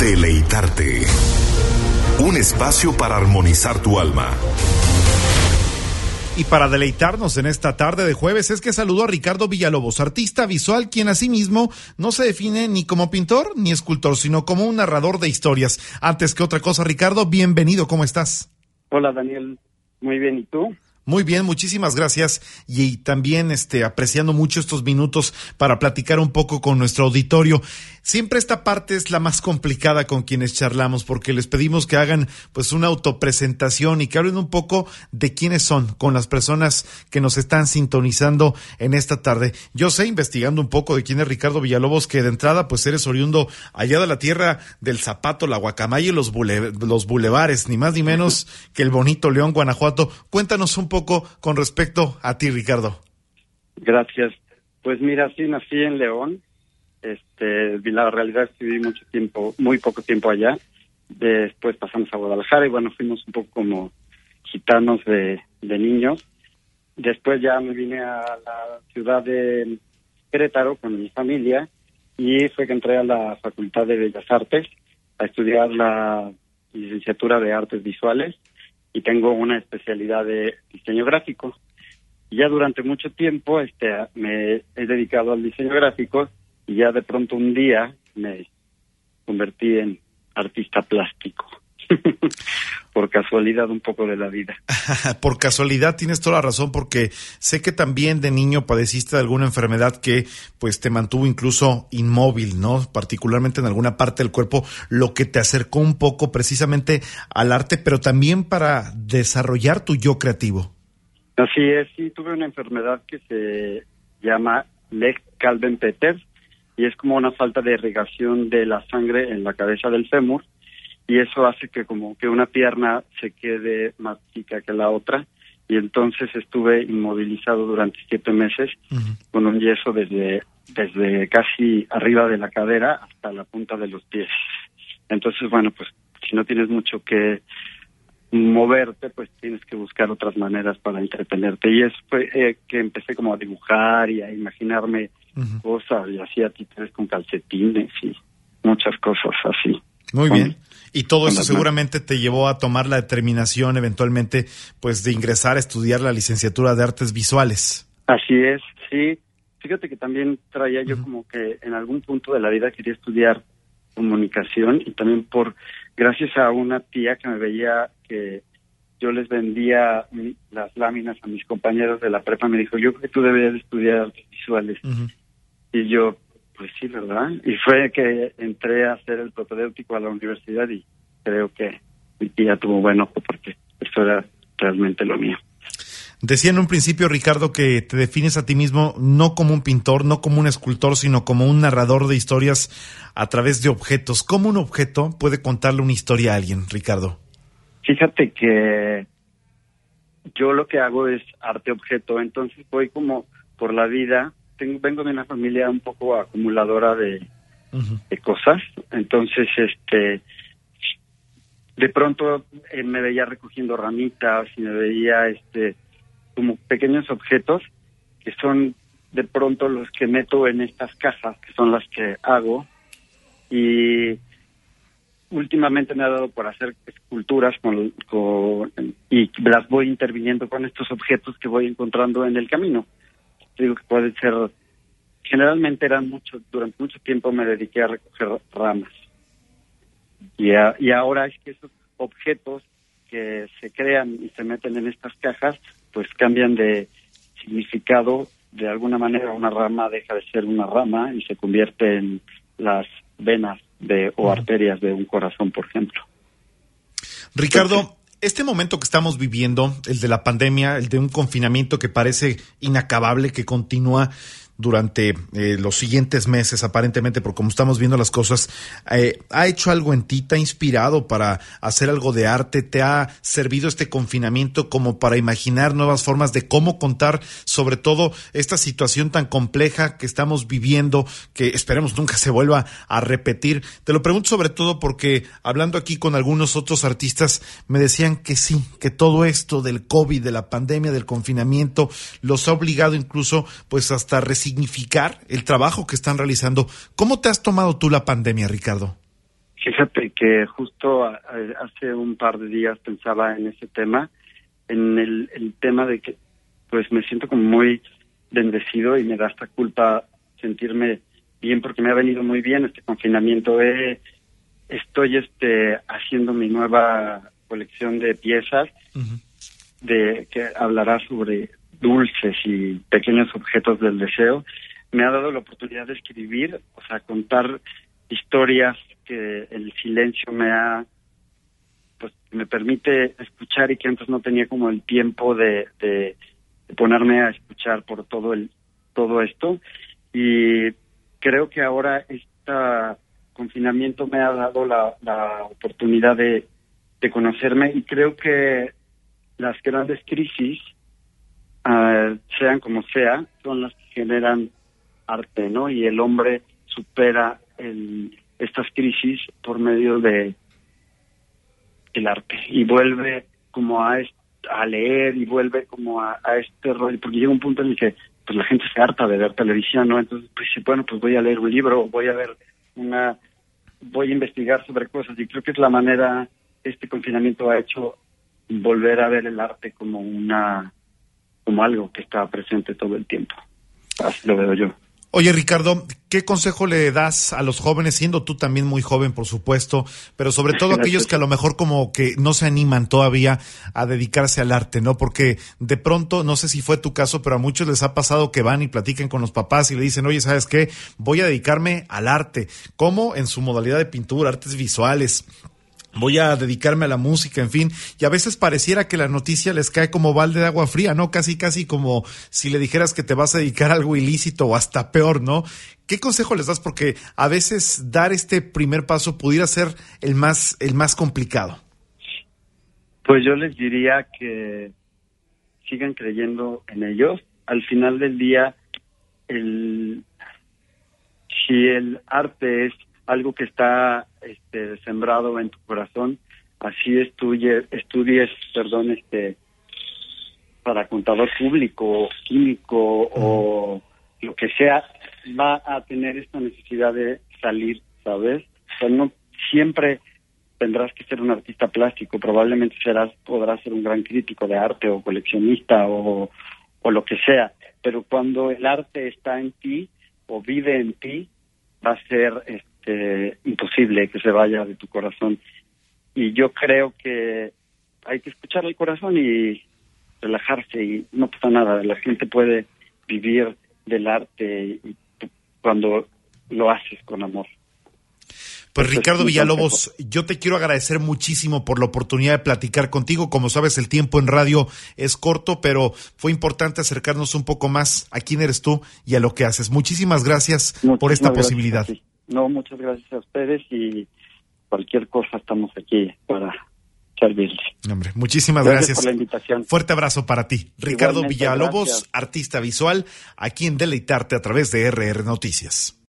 Deleitarte. Un espacio para armonizar tu alma. Y para deleitarnos en esta tarde de jueves es que saludo a Ricardo Villalobos, artista visual, quien asimismo no se define ni como pintor ni escultor, sino como un narrador de historias. Antes que otra cosa, Ricardo, bienvenido, ¿cómo estás? Hola, Daniel, muy bien, ¿y tú? Muy bien, muchísimas gracias y también apreciando mucho estos minutos para platicar un poco con nuestro auditorio. Siempre esta parte es la más complicada con quienes charlamos porque les pedimos que hagan pues una autopresentación y que hablen un poco de quiénes son con las personas que nos están sintonizando en esta tarde. Yo sé, investigando un poco de quién es Ricardo Villalobos, que de entrada pues eres oriundo allá de la tierra del zapato, la guacamaya y los bulevares, ni más ni menos que el bonito León, Guanajuato. Cuéntanos un poco con respecto a ti, Ricardo. Gracias. Pues mira, sí, nací en León. La realidad es que viví muy poco tiempo allá. Después pasamos a Guadalajara y bueno, fuimos un poco como gitanos de niños. Después ya me vine a la ciudad de Querétaro con mi familia y fue que entré a la Facultad de Bellas Artes a estudiar la licenciatura de Artes Visuales y tengo una especialidad de diseño gráfico. Y ya durante mucho tiempo me he dedicado al diseño gráfico y ya de pronto un día me convertí en artista plástico. Por casualidad un poco de la vida. Por casualidad tienes toda la razón, porque sé que también de niño padeciste de alguna enfermedad que pues te mantuvo incluso inmóvil, ¿no? Particularmente en alguna parte del cuerpo, lo que te acercó un poco precisamente al arte, pero también para desarrollar tu yo creativo. Así es, sí, tuve una enfermedad que se llama Lech-Kalben-Peters y es como una falta de irrigación de la sangre en la cabeza del fémur. Y eso hace que como que una pierna se quede más chica que la otra. Y entonces estuve inmovilizado durante 7 meses con un yeso desde casi arriba de la cadera hasta la punta de los pies. Entonces, bueno, pues si no tienes mucho que moverte, pues tienes que buscar otras maneras para entretenerte. Y eso fue que empecé como a dibujar y a imaginarme cosas y hacía títeres con calcetines y muchas cosas así. Muy bien. Y todo eso seguramente te llevó a tomar la determinación eventualmente pues de ingresar a estudiar la licenciatura de Artes Visuales. Así es, sí. Fíjate que también traía yo como que en algún punto de la vida quería estudiar comunicación y también gracias a una tía que me veía que yo les vendía las láminas a mis compañeros de la prepa, me dijo, yo creo que tú deberías estudiar Artes Visuales. Y yo, pues sí, ¿verdad? Y fue que entré a hacer el propedéutico a la universidad y creo que mi tía tuvo buen ojo porque eso era realmente lo mío. Decía en un principio, Ricardo, que te defines a ti mismo no como un pintor, no como un escultor, sino como un narrador de historias a través de objetos. ¿Cómo un objeto puede contarle una historia a alguien, Ricardo? Fíjate que yo lo que hago es arte-objeto, entonces voy como por la vida. Vengo de una familia un poco acumuladora de cosas, entonces de pronto me veía recogiendo ramitas y me veía como pequeños objetos que son de pronto los que meto en estas cajas, que son las que hago, y últimamente me ha dado por hacer esculturas y las voy interviniendo con estos objetos que voy encontrando en el camino. Digo que puede ser, generalmente durante mucho tiempo me dediqué a recoger ramas. Y ahora es que esos objetos que se crean y se meten en estas cajas, pues cambian de significado. De alguna manera una rama deja de ser una rama y se convierte en las venas o arterias de un corazón, por ejemplo. Ricardo, este momento que estamos viviendo, el de la pandemia, el de un confinamiento que parece inacabable, que continúa durante los siguientes meses, aparentemente, por como estamos viendo las cosas, ¿ha hecho algo en ti? ¿Te ha inspirado para hacer algo de arte? ¿Te ha servido este confinamiento como para imaginar nuevas formas de cómo contar, sobre todo, esta situación tan compleja que estamos viviendo, que esperemos nunca se vuelva a repetir? Te lo pregunto sobre todo porque, hablando aquí con algunos otros artistas, me decían que sí, que todo esto del COVID, de la pandemia, del confinamiento, los ha obligado incluso, pues, hasta resignificar el trabajo que están realizando. ¿Cómo te has tomado tú la pandemia, Ricardo? Fíjate que justo hace un par de días pensaba en ese tema, en el tema de que pues me siento como muy bendecido y me da esta culpa sentirme bien porque me ha venido muy bien este confinamiento. Estoy haciendo mi nueva colección de piezas de que hablará sobre dulces y pequeños objetos del deseo. Me ha dado la oportunidad de escribir, o sea, contar historias que el silencio me permite escuchar y que antes no tenía como el tiempo de ponerme a escuchar por todo esto. Y creo que ahora este confinamiento me ha dado la oportunidad de conocerme, y creo que las grandes crisis, sean como sea, son las que generan arte, ¿no? Y el hombre supera estas crisis por medio de el arte, y vuelve como a leer, y vuelve como a este rol, porque llega un punto en el que pues la gente se harta de ver televisión, ¿no? Entonces, pues bueno, pues voy a leer un libro, voy a investigar sobre cosas, y creo que es la manera, este confinamiento ha hecho volver a ver el arte como algo que está presente todo el tiempo. Así lo veo yo. Oye, Ricardo, ¿qué consejo le das a los jóvenes, siendo tú también muy joven, por supuesto, pero sobre todo a aquellos que a lo mejor como que no se animan todavía a dedicarse al arte, ¿no? Porque de pronto, no sé si fue tu caso, pero a muchos les ha pasado que van y platican con los papás y le dicen, oye, ¿sabes qué? Voy a dedicarme al arte. ¿Cómo? En su modalidad de pintura, artes visuales. Voy a dedicarme a la música, en fin, y a veces pareciera que la noticia les cae como balde de agua fría, ¿no? Casi como si le dijeras que te vas a dedicar a algo ilícito o hasta peor, ¿no? ¿Qué consejo les das? Porque a veces dar este primer paso pudiera ser el más complicado. Pues yo les diría que sigan creyendo en ellos. Al final del día, si el arte es algo que está sembrado en tu corazón, así estudies, para contador público, químico o lo que sea, va a tener esta necesidad de salir, ¿sabes? O sea, no siempre tendrás que ser un artista plástico, probablemente podrás ser un gran crítico de arte o coleccionista o lo que sea, pero cuando el arte está en ti o vive en ti, va a ser imposible que se vaya de tu corazón. Y yo creo que hay que escuchar el corazón y relajarse, y no pasa nada. La gente puede vivir del arte cuando lo haces con amor. Pues Ricardo Villalobos, yo te quiero agradecer muchísimo por la oportunidad de platicar contigo. Como sabes, el tiempo en radio es corto, pero fue importante acercarnos un poco más a quién eres tú y a lo que haces. Muchísimas gracias por esta posibilidad. No, muchas gracias a ustedes, y cualquier cosa estamos aquí para servirles. Hombre, muchísimas gracias por la invitación. Fuerte abrazo para ti. Ricardo Igualmente, Villalobos, gracias. artista visual, aquí en Deleitarte a través de RR Noticias.